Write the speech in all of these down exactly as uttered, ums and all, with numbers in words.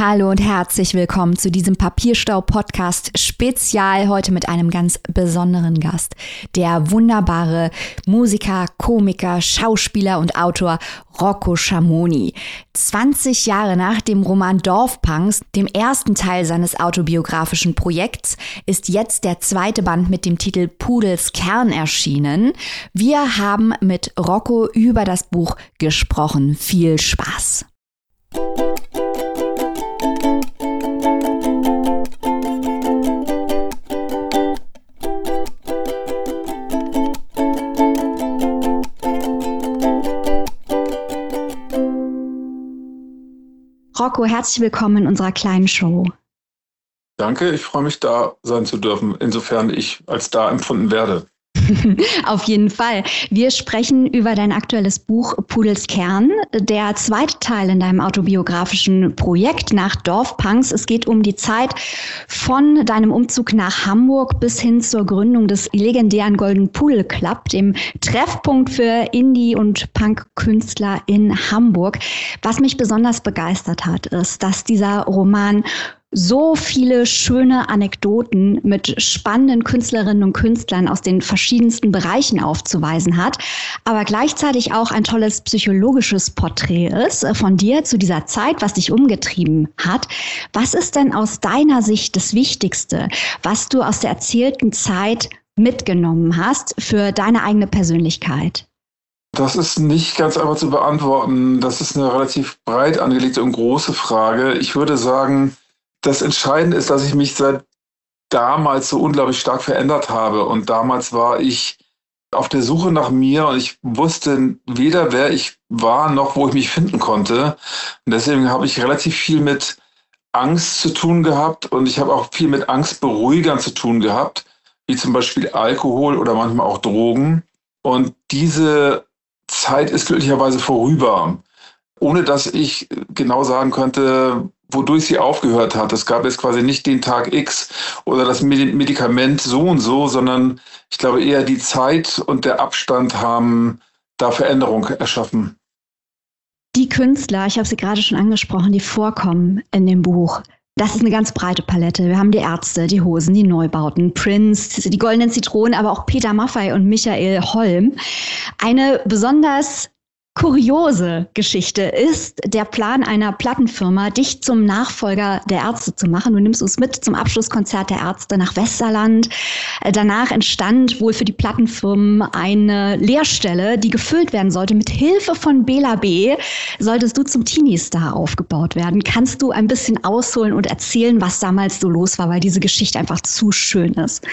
Hallo und herzlich willkommen zu diesem Papierstau-Podcast Spezial, heute mit einem ganz besonderen Gast. Der wunderbare Musiker, Komiker, Schauspieler und Autor Rocco Schamoni. zwanzig Jahre nach dem Roman Dorfpunks, dem ersten Teil seines autobiografischen Projekts, ist jetzt der zweite Band mit dem Titel Pudels Kern erschienen. Wir haben mit Rocco über das Buch gesprochen. Viel Spaß! Rocco, herzlich willkommen in unserer kleinen Show. Danke, ich freue mich, da sein zu dürfen, insofern ich als da empfunden werde. Auf jeden Fall. Wir sprechen über dein aktuelles Buch Pudels Kern, der zweite Teil in deinem autobiografischen Projekt nach Dorfpunks. Es geht um die Zeit von deinem Umzug nach Hamburg bis hin zur Gründung des legendären Golden Pudel Club, dem Treffpunkt für Indie- und Punk-Künstler in Hamburg. Was mich besonders begeistert hat, ist, dass dieser Roman so viele schöne Anekdoten mit spannenden Künstlerinnen und Künstlern aus den verschiedensten Bereichen aufzuweisen hat, aber gleichzeitig auch ein tolles psychologisches Porträt ist von dir zu dieser Zeit, was dich umgetrieben hat. Was ist denn aus deiner Sicht das Wichtigste, was du aus der erzählten Zeit mitgenommen hast für deine eigene Persönlichkeit? Das ist nicht ganz einfach zu beantworten. Das ist eine relativ breit angelegte und große Frage. Ich würde sagen, das Entscheidende ist, dass ich mich seit damals so unglaublich stark verändert habe. Und damals war ich auf der Suche nach mir und ich wusste weder, wer ich war, noch wo ich mich finden konnte. Und deswegen habe ich relativ viel mit Angst zu tun gehabt und ich habe auch viel mit Angstberuhigern zu tun gehabt, wie zum Beispiel Alkohol oder manchmal auch Drogen. Und diese Zeit ist glücklicherweise vorüber, ohne dass ich genau sagen könnte, wodurch sie aufgehört hat. Es gab jetzt quasi nicht den Tag X oder das Medikament so und so, sondern ich glaube eher die Zeit und der Abstand haben da Veränderung erschaffen. Die Künstler, ich habe sie gerade schon angesprochen, die vorkommen in dem Buch, das ist eine ganz breite Palette. Wir haben die Ärzte, die Hosen, die Neubauten, Prince, die Goldenen Zitronen, aber auch Peter Maffay und Michael Holm. Eine besonders kuriose Geschichte ist der Plan einer Plattenfirma, dich zum Nachfolger der Ärzte zu machen. Du nimmst uns mit zum Abschlusskonzert der Ärzte nach Westerland. Danach entstand wohl für die Plattenfirmen eine Lehrstelle, die gefüllt werden sollte. Mit Hilfe von Bela B. solltest du zum Teenie-Star aufgebaut werden. Kannst du ein bisschen ausholen und erzählen, was damals so los war, weil diese Geschichte einfach zu schön ist?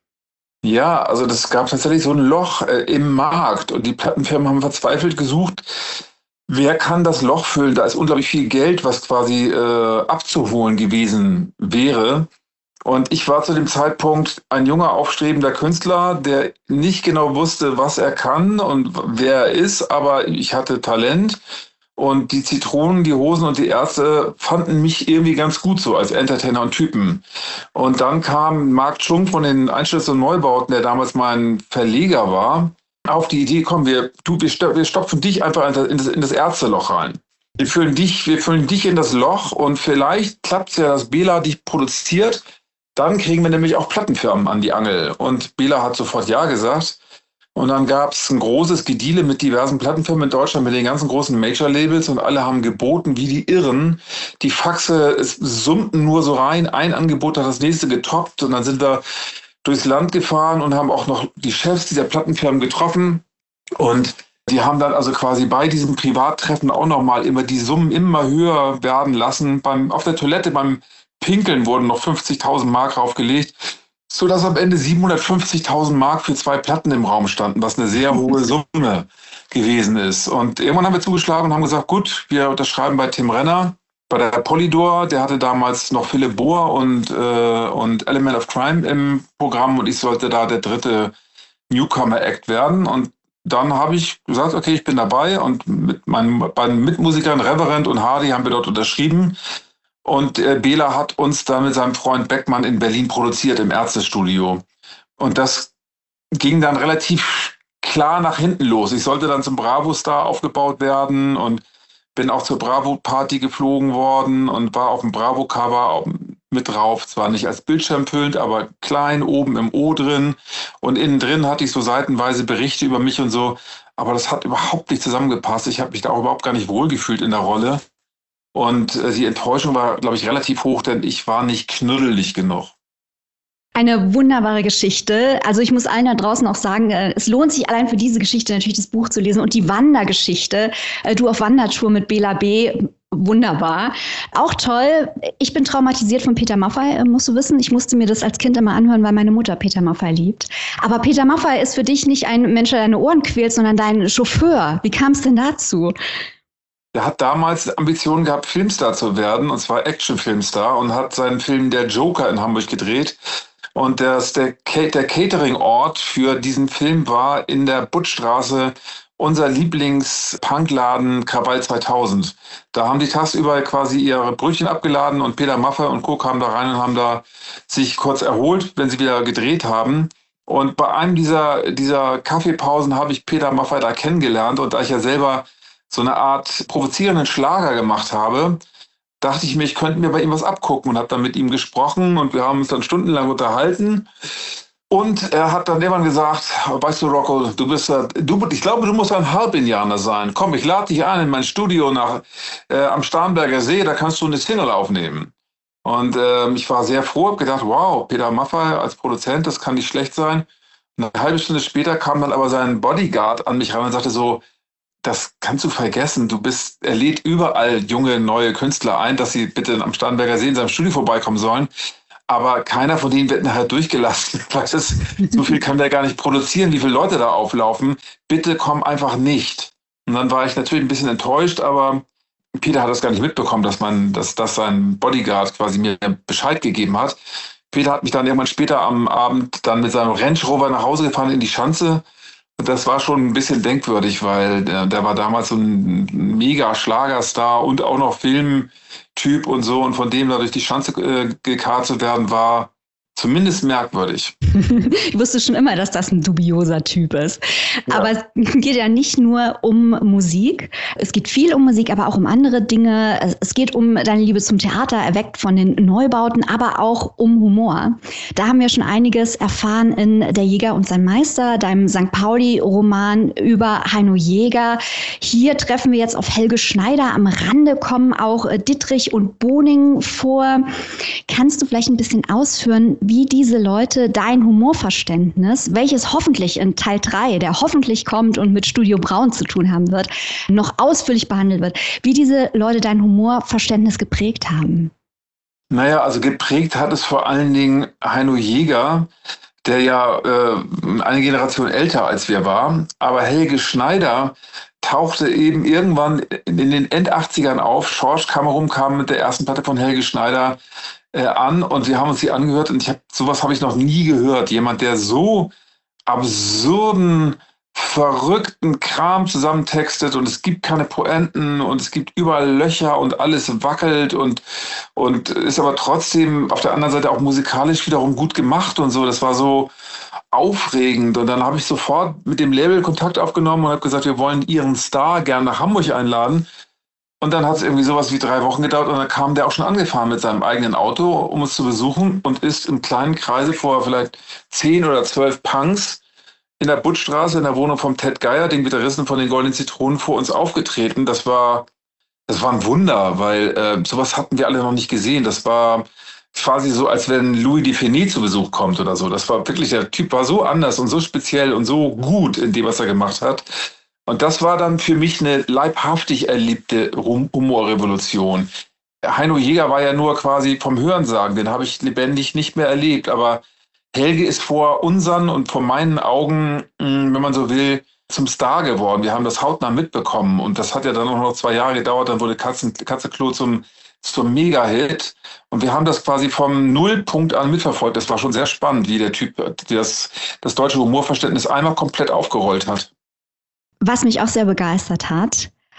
Ja, also das gab tatsächlich so ein Loch äh, im Markt und die Plattenfirmen haben verzweifelt gesucht, wer kann das Loch füllen? Da ist unglaublich viel Geld, was quasi äh, abzuholen gewesen wäre. Und ich war zu dem Zeitpunkt ein junger, aufstrebender Künstler, der nicht genau wusste, was er kann und wer er ist, aber ich hatte Talent. Und die Zitronen, die Hosen und die Ärzte fanden mich irgendwie ganz gut so als Entertainer und Typen. Und dann kam Marc Schunk von den Einschlüsse und Neubauten, der damals mein Verleger war, auf die Idee, komm, wir, du, wir, stop, wir stopfen dich einfach in das, in das Ärzteloch rein. Wir füllen dich, wir füllen dich in das Loch und vielleicht klappt es ja, dass Bela dich produziert. Dann kriegen wir nämlich auch Plattenfirmen an die Angel. Und Bela hat sofort ja gesagt. Und dann gab es ein großes Gedeale mit diversen Plattenfirmen in Deutschland, mit den ganzen großen Major-Labels und alle haben geboten wie die Irren. Die Faxe, es summten nur so rein, ein Angebot hat das nächste getoppt und dann sind wir durchs Land gefahren und haben auch noch die Chefs dieser Plattenfirmen getroffen und die haben dann also quasi bei diesem Privattreffen auch nochmal immer die Summen immer höher werden lassen. Beim, auf der Toilette beim Pinkeln wurden noch fünfzigtausend Mark draufgelegt, sodass am Ende siebenhundertfünfzigtausend Mark für zwei Platten im Raum standen, was eine sehr hohe Summe gewesen ist. Und irgendwann haben wir zugeschlagen und haben gesagt, gut, wir unterschreiben bei Tim Renner, bei der Polydor, der hatte damals noch Philipp Bohr und, äh, und Element of Crime im Programm und ich sollte da der dritte Newcomer-Act werden. Und dann habe ich gesagt, okay, ich bin dabei und mit meinen beiden Mitmusikern Reverend und Hardy haben wir dort unterschrieben. Und äh, Bela hat uns dann mit seinem Freund Beckmann in Berlin produziert im Ärztestudio. Und das ging dann relativ klar nach hinten los. Ich sollte dann zum Bravo-Star aufgebaut werden und bin auch zur Bravo-Party geflogen worden und war auf dem Bravo-Cover mit drauf. Zwar nicht als bildschirmfüllend, aber klein, oben im O drin. Und innen drin hatte ich so seitenweise Berichte über mich und so. Aber das hat überhaupt nicht zusammengepasst. Ich habe mich da auch überhaupt gar nicht wohlgefühlt in der Rolle. Und äh, die Enttäuschung war, glaube ich, relativ hoch, denn ich war nicht knuddelig genug. Eine wunderbare Geschichte. Also ich muss allen da draußen auch sagen, es lohnt sich allein für diese Geschichte natürlich das Buch zu lesen und die Wandergeschichte. Du auf Wandertour mit Bela B. Wunderbar. Auch toll. Ich bin traumatisiert von Peter Maffay, musst du wissen. Ich musste mir das als Kind immer anhören, weil meine Mutter Peter Maffay liebt. Aber Peter Maffay ist für dich nicht ein Mensch, der deine Ohren quält, sondern dein Chauffeur. Wie kam es denn dazu? Der hat damals Ambitionen gehabt, Filmstar zu werden, und zwar Action-Filmstar, und hat seinen Film Der Joker in Hamburg gedreht. Und das, der, der Catering-Ort für diesen Film war in der Buttstraße unser Lieblings-Punkladen Krawall zweitausend. Da haben die tagsüber quasi ihre Brötchen abgeladen und Peter Maffay und Co. kamen da rein und haben da sich kurz erholt, wenn sie wieder gedreht haben. Und bei einem dieser, dieser Kaffeepausen habe ich Peter Maffay da kennengelernt, und da ich ja selber so eine Art provozierenden Schlager gemacht habe, dachte ich mir, ich könnte mir bei ihm was abgucken, und habe dann mit ihm gesprochen und wir haben uns dann stundenlang unterhalten. Und er hat dann irgendwann gesagt, weißt du, Rocco, du bist, du, ich glaube, du musst ein Halb-Indianer sein. Komm, ich lade dich ein in mein Studio nach, äh, am Starnberger See, da kannst du eine Single aufnehmen. Und äh, ich war sehr froh, habe gedacht, wow, Peter Maffay als Produzent, das kann nicht schlecht sein. Und eine halbe Stunde später kam dann aber sein Bodyguard an mich ran und sagte so, das kannst du vergessen. Du bist, er lädt überall junge, neue Künstler ein, dass sie bitte am Starnberger See in seinem Studio vorbeikommen sollen. Aber keiner von denen wird nachher durchgelassen. Das, so viel kann der gar nicht produzieren, wie viele Leute da auflaufen. Bitte komm einfach nicht. Und dann war ich natürlich ein bisschen enttäuscht, aber Peter hat das gar nicht mitbekommen, dass man, dass das sein Bodyguard quasi mir Bescheid gegeben hat. Peter hat mich dann irgendwann später am Abend dann mit seinem Range Rover nach Hause gefahren in die Schanze. Und das war schon ein bisschen denkwürdig, weil der, der war damals so ein mega Schlagerstar und auch noch Filmtyp und so. Und von dem da durch die Schanze äh, gekarrt zu werden, war zumindest merkwürdig. Ich wusste schon immer, dass das ein dubioser Typ ist. Ja. Aber es geht ja nicht nur um Musik. Es geht viel um Musik, aber auch um andere Dinge. Es geht um deine Liebe zum Theater, erweckt von den Neubauten, aber auch um Humor. Da haben wir schon einiges erfahren in Der Jäger und sein Meister, deinem Sankt Pauli-Roman über Heino Jäger. Hier treffen wir jetzt auf Helge Schneider. Am Rande kommen auch Dittrich und Boning vor. Kannst du vielleicht ein bisschen ausführen, wie diese Leute dein Humorverständnis, welches hoffentlich in Teil drei, der hoffentlich kommt und mit Studio Braun zu tun haben wird, noch ausführlich behandelt wird, wie diese Leute dein Humorverständnis geprägt haben? Naja, also geprägt hat es vor allen Dingen Heino Jäger, der ja äh, eine Generation älter als wir war. Aber Helge Schneider tauchte eben irgendwann in den End-achtzigern auf. Schorsch Kamerum kam mit der ersten Platte von Helge Schneider äh, an und wir haben uns die angehört und ich hab, sowas habe ich noch nie gehört. Jemand, der so absurden, verrückten Kram zusammentextet und es gibt keine Pointen und es gibt überall Löcher und alles wackelt und, und ist aber trotzdem auf der anderen Seite auch musikalisch wiederum gut gemacht und so. Das war so aufregend und dann habe ich sofort mit dem Label Kontakt aufgenommen und habe gesagt, wir wollen Ihren Star gerne nach Hamburg einladen. Und dann hat es irgendwie sowas wie drei Wochen gedauert und dann kam der auch schon angefahren mit seinem eigenen Auto, um uns zu besuchen und ist im kleinen Kreise vor vielleicht zehn oder zwölf Punks in der Buttstraße in der Wohnung vom Ted Geier, dem Gitarristen von den Goldenen Zitronen, vor uns aufgetreten. Das war, das war ein Wunder, weil äh, sowas hatten wir alle noch nicht gesehen. Das war quasi so, als wenn Louis Dufiné zu Besuch kommt oder so. Das war wirklich, der Typ war so anders und so speziell und so gut in dem, was er gemacht hat. Und das war dann für mich eine leibhaftig erlebte Humorrevolution. Heino Jäger war ja nur quasi vom Hörensagen, den habe ich lebendig nicht mehr erlebt. Aber Helge ist vor unseren und vor meinen Augen, wenn man so will, zum Star geworden. Wir haben das hautnah mitbekommen und das hat ja dann auch noch zwei Jahre gedauert. Dann wurde Katzen, Katzenklo zum, zum Mega-Hit und wir haben das quasi vom Nullpunkt an mitverfolgt. Das war schon sehr spannend, wie der Typ das, das deutsche Humorverständnis einmal komplett aufgerollt hat. Was mich auch sehr begeistert hat,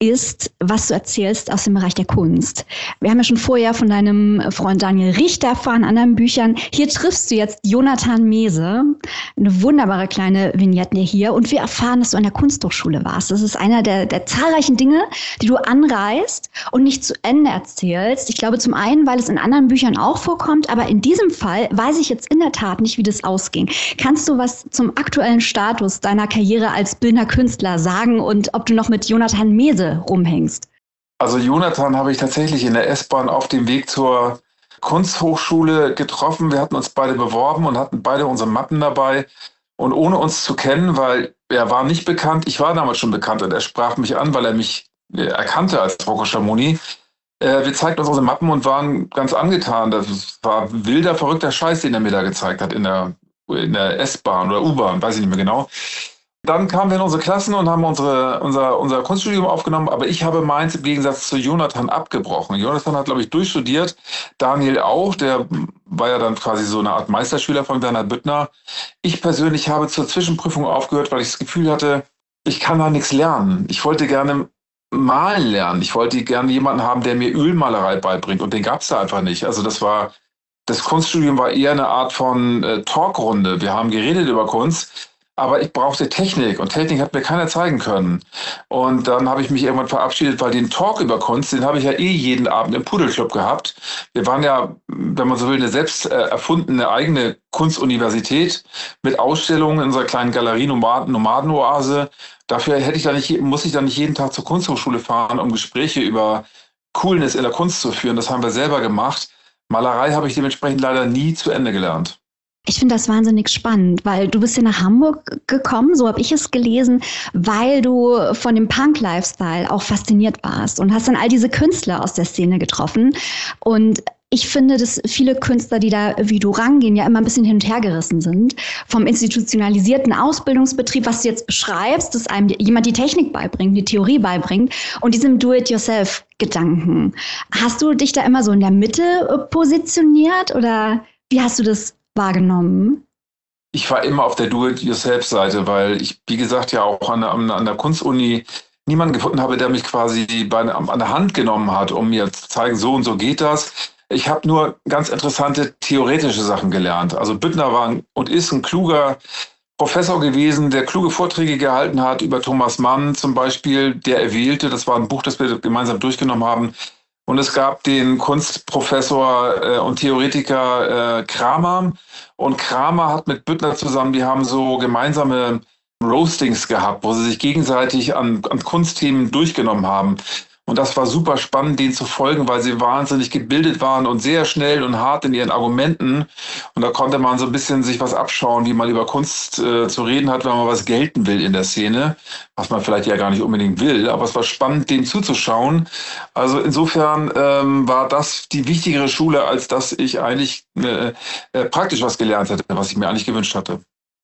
ist, was du erzählst aus dem Bereich der Kunst. Wir haben ja schon vorher von deinem Freund Daniel Richter erfahren, anderen Büchern. Hier triffst du jetzt Jonathan Mese, eine wunderbare kleine Vignette hier. Und wir erfahren, dass du an der Kunsthochschule warst. Das ist einer der, der zahlreichen Dinge, die du anreißt und nicht zu Ende erzählst. Ich glaube zum einen, weil es in anderen Büchern auch vorkommt, aber in diesem Fall weiß ich jetzt in der Tat nicht, wie das ausging. Kannst du was zum aktuellen Status deiner Karriere als bildender Künstler sagen und ob du noch mit Jonathan Mese rumhängst? Also Jonathan habe ich tatsächlich in der S-Bahn auf dem Weg zur Kunsthochschule getroffen. Wir hatten uns beide beworben und hatten beide unsere Mappen dabei. Und ohne uns zu kennen, weil er war nicht bekannt, ich war damals schon bekannt und er sprach mich an, weil er mich erkannte als Rocco Schamoni. Äh, wir zeigten uns unsere Mappen und waren ganz angetan. Das war wilder, verrückter Scheiß, den er mir da gezeigt hat in der, in der S-Bahn oder U-Bahn, weiß ich nicht mehr genau. Dann kamen wir in unsere Klassen und haben unsere, unser, unser Kunststudium aufgenommen, aber ich habe meins im Gegensatz zu Jonathan abgebrochen. Jonathan hat, glaube ich, durchstudiert, Daniel auch, der war ja dann quasi so eine Art Meisterschüler von Bernhard Büttner. Ich persönlich habe zur Zwischenprüfung aufgehört, weil ich das Gefühl hatte, ich kann da nichts lernen. Ich wollte gerne malen lernen. Ich wollte gerne jemanden haben, der mir Ölmalerei beibringt und den gab es da einfach nicht. Also das war, das Kunststudium war eher eine Art von äh, Talkrunde. Wir haben geredet über Kunst. Aber ich brauchte Technik und Technik hat mir keiner zeigen können. Und dann habe ich mich irgendwann verabschiedet, weil den Talk über Kunst, den habe ich ja eh jeden Abend im Pudelclub gehabt. Wir waren ja, wenn man so will, eine selbst erfundene eigene Kunstuniversität mit Ausstellungen in unserer kleinen Galerie Nomaden, Nomadenoase. Dafür hätte ich da nicht, muss ich dann nicht jeden Tag zur Kunsthochschule fahren, um Gespräche über Coolness in der Kunst zu führen. Das haben wir selber gemacht. Malerei habe ich dementsprechend leider nie zu Ende gelernt. Ich finde das wahnsinnig spannend, weil du bist ja nach Hamburg gekommen, so habe ich es gelesen, weil du von dem Punk-Lifestyle auch fasziniert warst und hast dann all diese Künstler aus der Szene getroffen. Und ich finde, dass viele Künstler, die da wie du rangehen, ja immer ein bisschen hin und her gerissen sind. Vom institutionalisierten Ausbildungsbetrieb, was du jetzt beschreibst, dass einem jemand die Technik beibringt, die Theorie beibringt und diesem Do-it-yourself-Gedanken. Hast du dich da immer so in der Mitte positioniert oder wie hast du das wahrgenommen? Ich war immer auf der Do-it-yourself-Seite, weil ich, wie gesagt, ja auch an der, an der Kunstuni niemanden gefunden habe, der mich quasi bei, an der Hand genommen hat, um mir zu zeigen, so und so geht das. Ich habe nur ganz interessante theoretische Sachen gelernt. Also Büttner war und ist ein kluger Professor gewesen, der kluge Vorträge gehalten hat über Thomas Mann zum Beispiel, der Erwählte. Das war ein Buch, das wir gemeinsam durchgenommen haben. Und es gab den Kunstprofessor äh, und Theoretiker äh, Kramer. Und Kramer hat mit Büttner zusammen, die haben so gemeinsame Roastings gehabt, wo sie sich gegenseitig an, an Kunstthemen durchgenommen haben. Und das war super spannend, denen zu folgen, weil sie wahnsinnig gebildet waren und sehr schnell und hart in ihren Argumenten. Und da konnte man so ein bisschen sich was abschauen, wie man über Kunst äh, zu reden hat, wenn man was gelten will in der Szene, was man vielleicht ja gar nicht unbedingt will. Aber es war spannend, denen zuzuschauen. Also insofern ähm, war das die wichtigere Schule, als dass ich eigentlich äh, äh, praktisch was gelernt hätte, was ich mir eigentlich gewünscht hatte.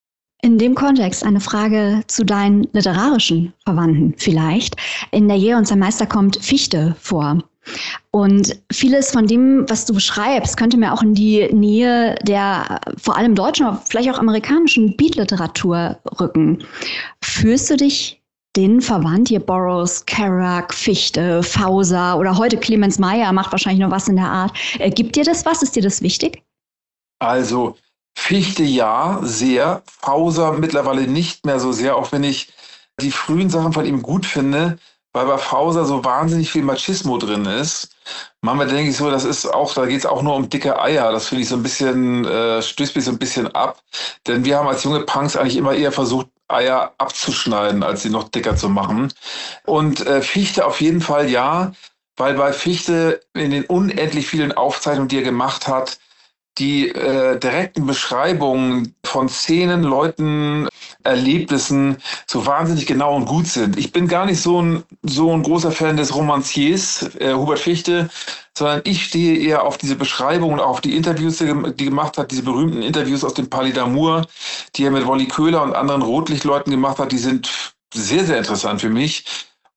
In dem Kontext eine Frage zu deinen literarischen Verwandten vielleicht. In der Jäger und sein Meister kommt Fichte vor. Und vieles von dem, was du beschreibst, könnte mir auch in die Nähe der vor allem deutschen, aber vielleicht auch amerikanischen Beat-Literatur rücken. Fühlst du dich denen verwandt? Hier Burroughs, Kerouac, Fichte, Fauser oder heute Clemens Meyer macht wahrscheinlich noch was in der Art. Äh, gibt dir das was? Ist dir das wichtig? Also Fichte ja, sehr. Fauser mittlerweile nicht mehr so sehr, auch wenn ich die frühen Sachen von ihm gut finde, weil bei Fauser so wahnsinnig viel Machismo drin ist. Manchmal denke ich so, das ist auch, da geht es auch nur um dicke Eier. Das finde ich so ein bisschen, äh, stößt mich so ein bisschen ab. Denn wir haben als junge Punks eigentlich immer eher versucht, Eier abzuschneiden, als sie noch dicker zu machen. Und äh, Fichte auf jeden Fall ja, weil bei Fichte in den unendlich vielen Aufzeichnungen, die er gemacht hat, die äh, direkten Beschreibungen von Szenen, Leuten, Erlebnissen so wahnsinnig genau und gut sind. Ich bin gar nicht so ein, so ein großer Fan des Romanciers, äh, Hubert Fichte, sondern ich stehe eher auf diese Beschreibungen, auf die Interviews, die er gemacht hat, diese berühmten Interviews aus dem Palais d'Amour, die er mit Wolli Köhler und anderen Rotlichtleuten gemacht hat, die sind sehr, sehr interessant für mich.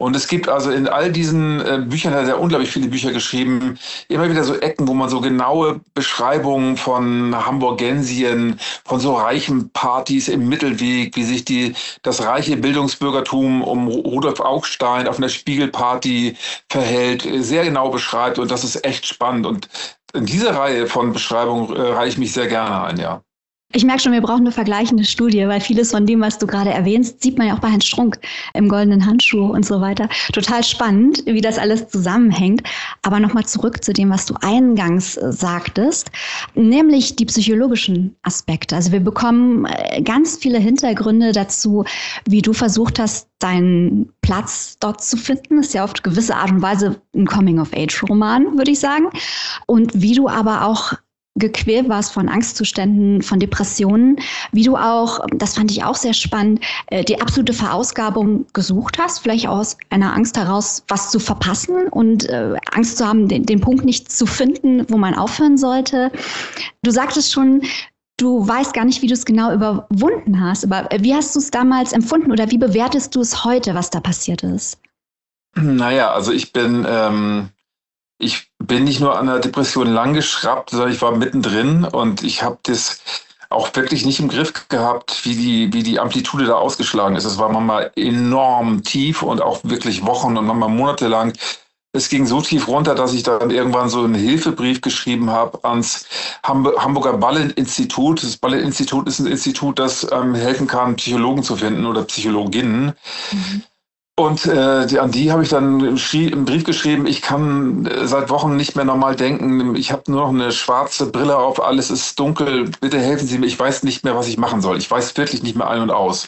Und es gibt also in all diesen äh, Büchern, er hat ja unglaublich viele Bücher geschrieben, immer wieder so Ecken, wo man so genaue Beschreibungen von Hamburgensien, von so reichen Partys im Mittelweg, wie sich die, das reiche Bildungsbürgertum um Rudolf Augstein auf einer Spiegelparty verhält, sehr genau beschreibt. Und das ist echt spannend. Und in diese Reihe von Beschreibungen äh, reihe ich mich sehr gerne ein, ja. Ich merke schon, wir brauchen eine vergleichende Studie, weil vieles von dem, was du gerade erwähnst, sieht man ja auch bei Heinz Strunk im Goldenen Handschuh und so weiter. Total spannend, wie das alles zusammenhängt. Aber nochmal zurück zu dem, was du eingangs sagtest, nämlich die psychologischen Aspekte. Also wir bekommen ganz viele Hintergründe dazu, wie du versucht hast, deinen Platz dort zu finden. Das ist ja auf gewisse Art und Weise ein Coming-of-Age-Roman, würde ich sagen. Und wie du aber auch gequält warst von Angstzuständen, von Depressionen, wie du auch, das fand ich auch sehr spannend, die absolute Verausgabung gesucht hast, vielleicht aus einer Angst heraus, was zu verpassen und äh, Angst zu haben, den, den Punkt nicht zu finden, wo man aufhören sollte. Du sagtest schon, du weißt gar nicht, wie du es genau überwunden hast, aber wie hast du es damals empfunden oder wie bewertest du es heute, was da passiert ist? Naja, also ich bin... Ähm Ich bin nicht nur an der Depression langgeschraubt, sondern ich war mittendrin und ich habe das auch wirklich nicht im Griff gehabt, wie die, wie die Amplitude da ausgeschlagen ist. Es war manchmal enorm tief und auch wirklich Wochen und manchmal Monate lang. Es ging so tief runter, dass ich dann irgendwann so einen Hilfebrief geschrieben habe ans Hamburger Ballet-Institut. Das Ballet-Institut ist ein Institut, das ähm, helfen kann, Psychologen zu finden oder Psychologinnen. Mhm. Und äh, die, an die habe ich dann einen Brief geschrieben, ich kann äh, seit Wochen nicht mehr normal denken, ich habe nur noch eine schwarze Brille auf, alles ist dunkel, bitte helfen Sie mir, ich weiß nicht mehr, was ich machen soll. Ich weiß wirklich nicht mehr ein und aus.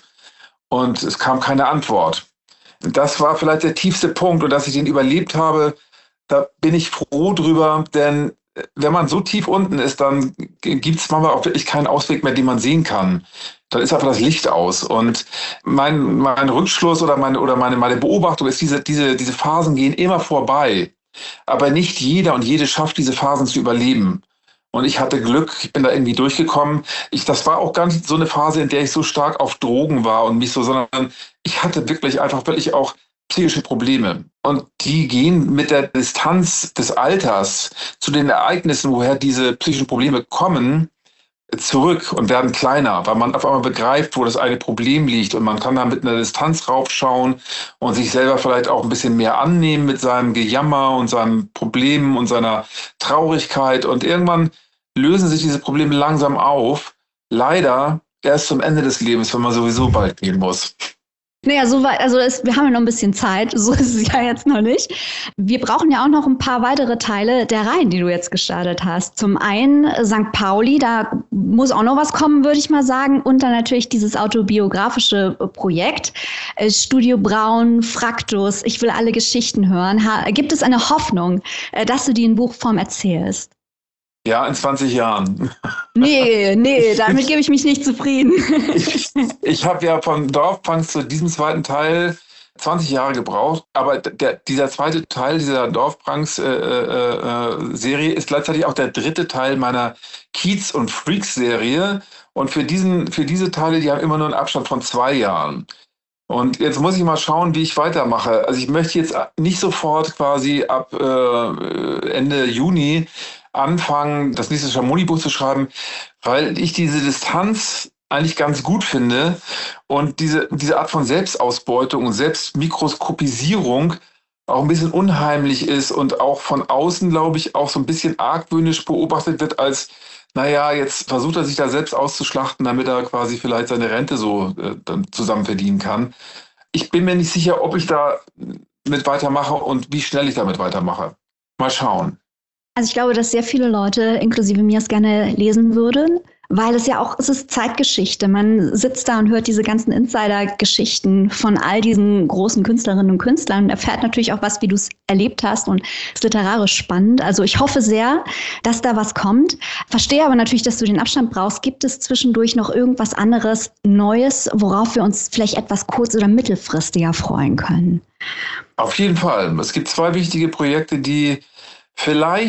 Und es kam keine Antwort. Das war vielleicht der tiefste Punkt und dass ich den überlebt habe, da bin ich froh drüber, denn wenn man so tief unten ist, dann gibt es manchmal auch wirklich keinen Ausweg mehr, den man sehen kann. Dann ist einfach das Licht aus. Und mein, mein Rückschluss oder meine, oder meine, meine Beobachtung ist, diese, diese, diese Phasen gehen immer vorbei. Aber nicht jeder und jede schafft, diese Phasen zu überleben. Und ich hatte Glück, ich bin da irgendwie durchgekommen. Ich, das war auch gar nicht so eine Phase, in der ich so stark auf Drogen war und mich so, sondern ich hatte wirklich einfach wirklich auch psychische Probleme. Und die gehen mit der Distanz des Alters zu den Ereignissen, woher diese psychischen Probleme kommen, zurück und werden kleiner, weil man auf einmal begreift, wo das eine Problem liegt und man kann da mit einer Distanz raufschauen und sich selber vielleicht auch ein bisschen mehr annehmen mit seinem Gejammer und seinen Problemen und seiner Traurigkeit und irgendwann lösen sich diese Probleme langsam auf. Leider erst zum Ende des Lebens, wenn man sowieso bald gehen muss. Naja, so weit, also es, wir haben ja noch ein bisschen Zeit, so ist es ja jetzt noch nicht. Wir brauchen ja auch noch ein paar weitere Teile der Reihen, die du jetzt gestartet hast. Zum einen Sankt Pauli, da muss auch noch was kommen, würde ich mal sagen. Und dann natürlich dieses autobiografische Projekt, Studio Braun, Fraktus, ich will alle Geschichten hören. Ha, gibt es eine Hoffnung, dass du die in Buchform erzählst? Ja, in zwanzig Jahren. Nee, nee, damit gebe ich mich nicht zufrieden. ich ich habe ja von Dorfpunks zu diesem zweiten Teil zwanzig Jahre gebraucht, aber der, dieser zweite Teil dieser Dorfpunks-Serie äh, äh, ist gleichzeitig auch der dritte Teil meiner Kiez- und Freaks-Serie. Und für, diesen, für diese Teile, die haben immer nur einen Abstand von zwei Jahren. Und jetzt muss ich mal schauen, wie ich weitermache. Also ich möchte jetzt nicht sofort quasi ab äh, Ende Juni anfangen, das nächste Schamoni-Buch zu schreiben, weil ich diese Distanz eigentlich ganz gut finde und diese, diese Art von Selbstausbeutung und Selbstmikroskopisierung auch ein bisschen unheimlich ist und auch von außen, glaube ich, auch so ein bisschen argwöhnisch beobachtet wird als, naja, jetzt versucht er sich da selbst auszuschlachten, damit er quasi vielleicht seine Rente so äh, dann zusammen verdienen kann. Ich bin mir nicht sicher, ob ich da mit weitermache und wie schnell ich damit weitermache. Mal schauen. Also ich glaube, dass sehr viele Leute, inklusive mir, es gerne lesen würden, weil es ja auch, es ist Zeitgeschichte. Man sitzt da und hört diese ganzen Insider-Geschichten von all diesen großen Künstlerinnen und Künstlern und erfährt natürlich auch was, wie du es erlebt hast und ist literarisch spannend. Also ich hoffe sehr, dass da was kommt. Verstehe aber natürlich, dass du den Abstand brauchst. Gibt es zwischendurch noch irgendwas anderes, Neues, worauf wir uns vielleicht etwas kurz- oder mittelfristiger freuen können? Auf jeden Fall. Es gibt zwei wichtige Projekte, die vielleicht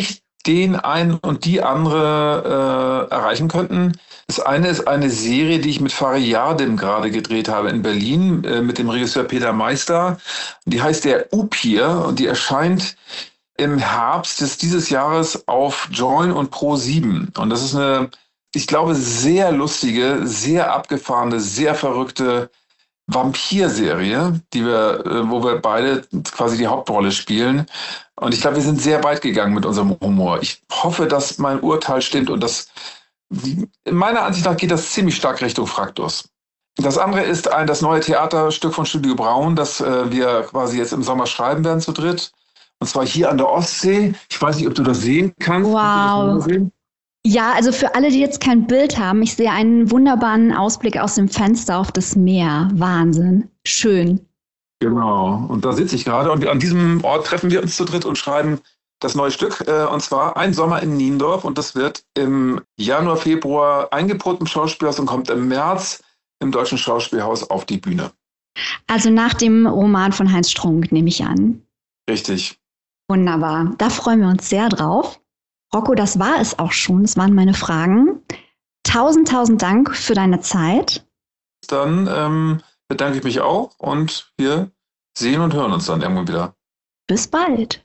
den einen und die andere äh, erreichen könnten. Das eine ist eine Serie, die ich mit Fari Yardim gerade gedreht habe in Berlin äh, mit dem Regisseur Peter Meister. Die heißt der Upir und die erscheint im Herbst des dieses Jahres auf Join und Pro sieben. Und das ist eine, ich glaube, sehr lustige, sehr abgefahrene, sehr verrückte Vampir-Serie, die wir, äh, wo wir beide quasi die Hauptrolle spielen. Und ich glaube, wir sind sehr weit gegangen mit unserem Humor. Ich hoffe, dass mein Urteil stimmt und das, meiner Ansicht nach geht das ziemlich stark Richtung Fraktus. Das andere ist ein, das neue Theaterstück von Studio Braun, das äh, wir quasi jetzt im Sommer schreiben werden zu dritt. Und zwar hier an der Ostsee. Ich weiß nicht, ob du das sehen kannst. Wow. Ja, also für alle, die jetzt kein Bild haben, ich sehe einen wunderbaren Ausblick aus dem Fenster auf das Meer. Wahnsinn. Schön. Genau. Und da sitze ich gerade. Und an diesem Ort treffen wir uns zu dritt und schreiben das neue Stück. Äh, und zwar Ein Sommer in Niendorf. Und das wird im Januar, Februar eingeproduktet im Schauspielhaus und kommt im März im Deutschen Schauspielhaus auf die Bühne. Also nach dem Roman von Heinz Strunk, nehme ich an. Richtig. Wunderbar. Da freuen wir uns sehr drauf. Rocco, das war es auch schon. Das waren meine Fragen. Tausend, tausend Dank für deine Zeit. Dann ähm, bedanke ich mich auch und wir sehen und hören uns dann irgendwann wieder. Bis bald.